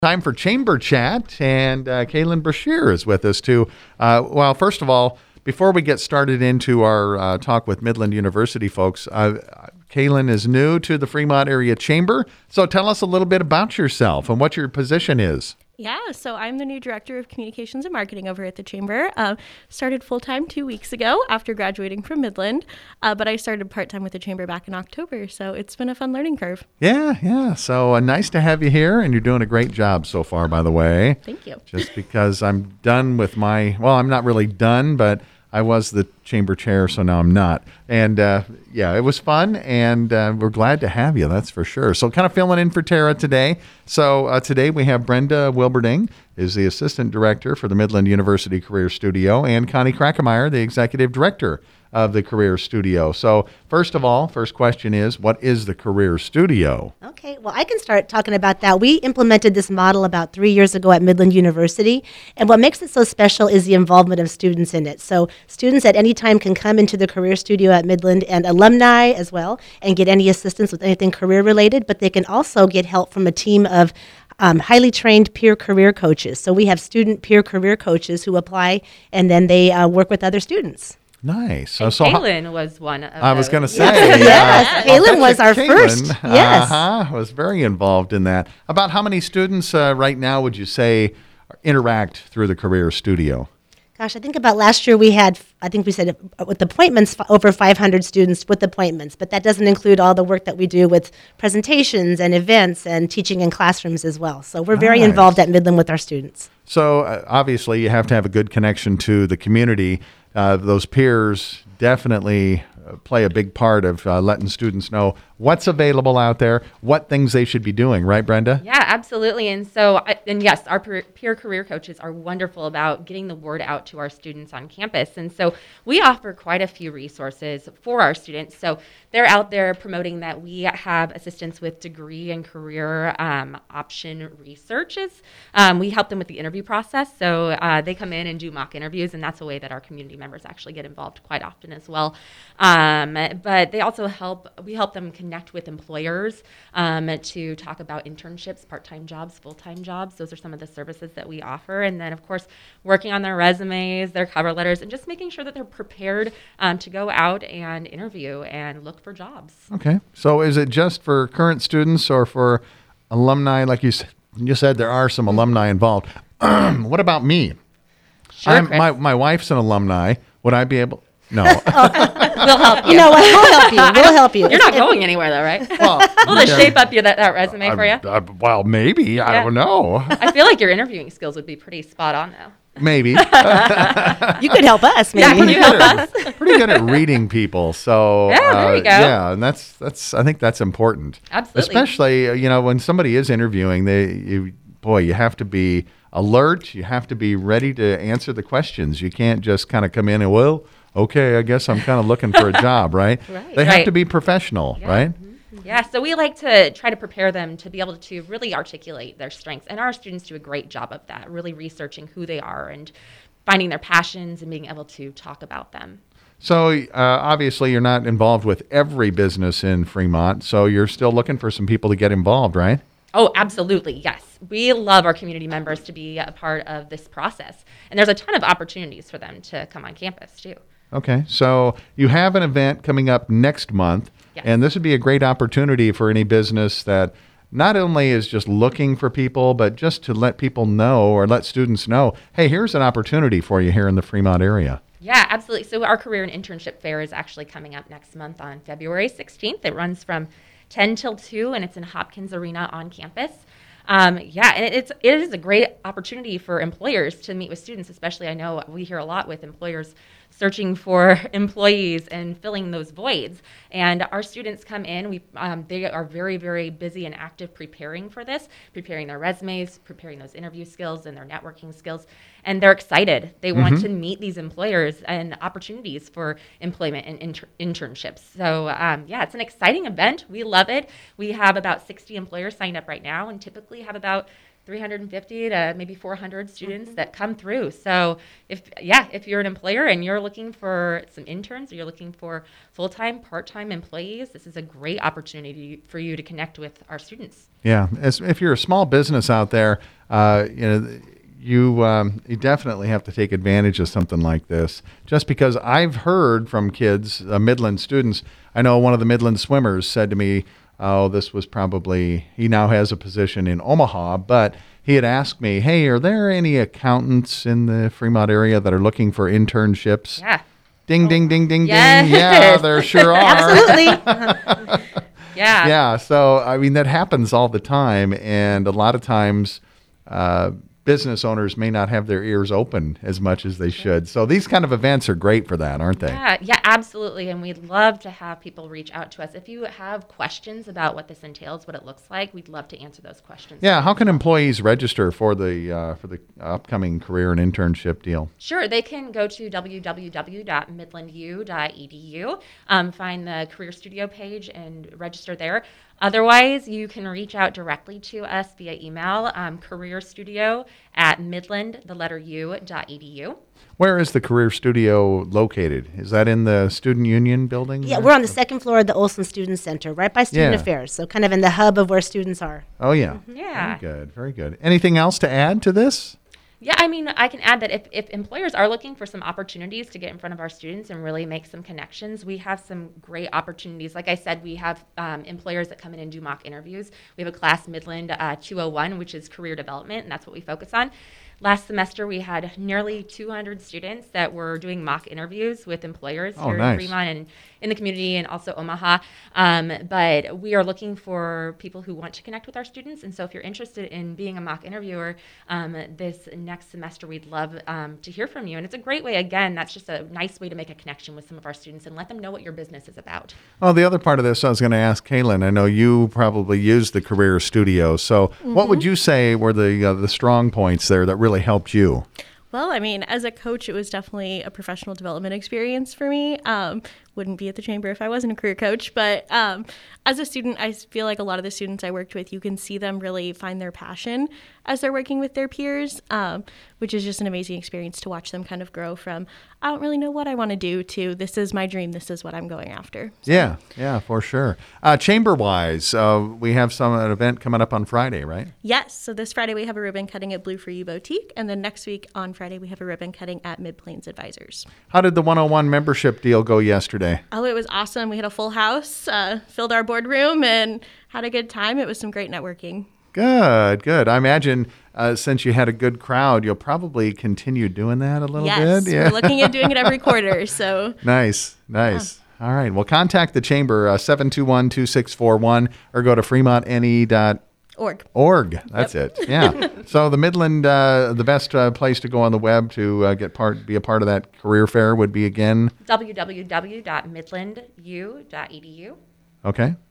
Time for Chamber Chat, and Kaylin Brashear is with us too. Well, first of all, before we get started into our talk with Midland University folks, Kaylin is new to the Fremont Area Chamber, so tell us a little bit about yourself and what your position is. Yeah, so I'm the new Director of Communications and Marketing over at the Chamber. Started full-time 2 weeks ago after graduating from Midland, but I started part-time with the Chamber back in October, so it's been a fun learning curve. Yeah. So nice to have you here, and you're doing a great job so far, by the way. Thank you. Just because I'm done with I'm not really done, but I was the chamber chair, so now I'm not. And it was fun, and we're glad to have you, that's for sure. So kind of filling in for Tara today. So today we have Brenda Wilberding, is the Assistant Director for the Midland University Career Studio, and Connie Krackemeyer, the Executive Director of the Career Studio. So first of all, first question is, what is the Career Studio? Okay, well, I can start talking about that. We implemented this model about 3 years ago at Midland University, and what makes it so special is the involvement of students in it. So students at any time can come into the Career Studio at Midland, and alumni as well, and get any assistance with anything career-related, but they can also get help from a team of highly trained peer career coaches. So we have student peer career coaches who apply, and then they work with other students. Nice. So Kaylin was one of I was going to say. Yes, Kaylin was our first. Yes. Was very involved in that. About how many students right now would you say interact through the Career Studio? Gosh, I think about last year we said with appointments, over 500 students with appointments, but that doesn't include all the work that we do with presentations and events and teaching in classrooms as well. So we're very involved at Midland with our students. So obviously you have to have a good connection to the community. Those peers definitely play a big part of letting students know what's available out there, what things they should be doing, right, Brenda? Yeah, absolutely. And so, yes, our peer career coaches are wonderful about getting the word out to our students on campus. And so we offer quite a few resources for our students. So they're out there promoting that we have assistance with degree and career option researches. We help them with the interview process. So they come in and do mock interviews, and that's a way that our community members actually get involved quite often as well. But they also we help them connect with employers to talk about internships, part-time jobs, full-time jobs. Those are some of the services that we offer. And then, of course, working on their resumes, their cover letters, and just making sure that they're prepared to go out and interview and look for jobs. Okay. So is it just for current students or for alumni? Like you said, there are some alumni involved. What about me? Sure, my wife's an alumni. Would I be able... No. We'll help you. You know what? We'll help you. You're not going anywhere, though, right? Well, We'll just shape up that resume for you. Well, maybe. Yeah. I don't know. I feel like your interviewing skills would be pretty spot on, though. Maybe. You could help us, maybe. Yeah, can you help us? Pretty good at reading people. So Yeah, there you go. Yeah, and that's I think that's important. Absolutely. Especially when somebody is interviewing, you have to be alert. You have to be ready to answer the questions. You can't just kind of come in and okay, I guess I'm kind of looking for a job, right? Right. They have to be professional, right? Yeah, so we like to try to prepare them to be able to really articulate their strengths. And our students do a great job of that, really researching who they are and finding their passions and being able to talk about them. So obviously you're not involved with every business in Fremont, so you're still looking for some people to get involved, right? Oh, absolutely, yes. We love our community members to be a part of this process. And there's a ton of opportunities for them to come on campus, too. Okay, so you have an event coming up next month, Yes. and this would be a great opportunity for any business that not only is just looking for people, but just to let people know or let students know, hey, here's an opportunity for you here in the Fremont area. Yeah, absolutely. So our career and internship fair is actually coming up next month on February 16th. It runs from 10 till 2, and it's in Hopkins Arena on campus. And it is a great opportunity for employers to meet with students, especially I know we hear a lot with employers searching for employees and filling those voids. And our students come in, they are very, very busy and active preparing for this, preparing their resumes, preparing those interview skills and their networking skills. And they're excited. They want to meet these employers and opportunities for employment and internships. So, it's an exciting event. We love it. We have about 60 employers signed up right now and typically have about 350 to maybe 400 students that come through. So if you're an employer and you're looking for some interns or you're looking for full-time, part-time employees, this is a great opportunity for you to connect with our students. Yeah, if you're a small business out there, you definitely have to take advantage of something like this. Just because I've heard from kids, Midland students, I know one of the Midland swimmers said to me, oh, this was probably, he now has a position in Omaha, but he had asked me, hey, are there any accountants in the Fremont area that are looking for internships? Yeah. Ding, ding, ding, ding, Yes. ding. Yeah, there sure are. Absolutely. Yeah. Yeah, so I mean that happens all the time, and a lot of times business owners may not have their ears open as much as they should. So these kind of events are great for that, aren't they? Yeah, absolutely. And we'd love to have people reach out to us. If you have questions about what this entails, what it looks like, we'd love to answer those questions. Yeah, how can employees register for the upcoming career and internship deal? Sure, they can go to www.midlandu.edu, find the Career Studio page and register there. Otherwise, you can reach out directly to us via email, careerstudio@midland.edu. Where is the Career Studio located? Is that in the Student Union building? Yeah, there? we're on the second floor of the Olson Student Center, right by Student Yeah. Affairs. So kind of in the hub of where students are. Oh, yeah. Yeah. Very good, very good. Anything else to add to this? Yeah, I mean, I can add that if employers are looking for some opportunities to get in front of our students and really make some connections, we have some great opportunities. Like I said, we have employers that come in and do mock interviews. We have a class, Midland 201, which is career development, and that's what we focus on. Last semester, we had nearly 200 students that were doing mock interviews with employers here nice. in Fremont and in the community and also Omaha. But we are looking for people who want to connect with our students. And so if you're interested in being a mock interviewer this next semester, we'd love to hear from you. And it's a great way, again, that's just a nice way to make a connection with some of our students and let them know what your business is about. Well, the other part of this, I was going to ask Kaylin. I know you probably use the Career Studio. So what would you say were the strong points there that really helped you? Well, I mean, as a coach, it was definitely a professional development experience for me. Wouldn't be at the Chamber if I wasn't a career coach. But as a student, I feel like a lot of the students I worked with, you can see them really find their passion as they're working with their peers, which is just an amazing experience to watch them kind of grow from, I don't really know what I want to do, to this is my dream, this is what I'm going after. So, Yeah, for sure. Chamber-wise, we have an event coming up on Friday, right? yes, so this Friday we have a ribbon cutting at Blue For You Boutique, and then next week on Friday we have a ribbon cutting at Mid-Plains Advisors. How did the 101 membership deal go yesterday? Oh, it was awesome. We had a full house, filled our boardroom, and had a good time. It was some great networking. Good. I imagine since you had a good crowd, you'll probably continue doing that a little Yes, bit. Yeah. we're looking at doing it every quarter. So Nice. All right. Well, contact the Chamber, 721-2641, or go to fremontne.org. That's it. Yeah. So the Midland, the best place to go on the web to be a part of that career fair would be, again, www.midlandu.edu. okay.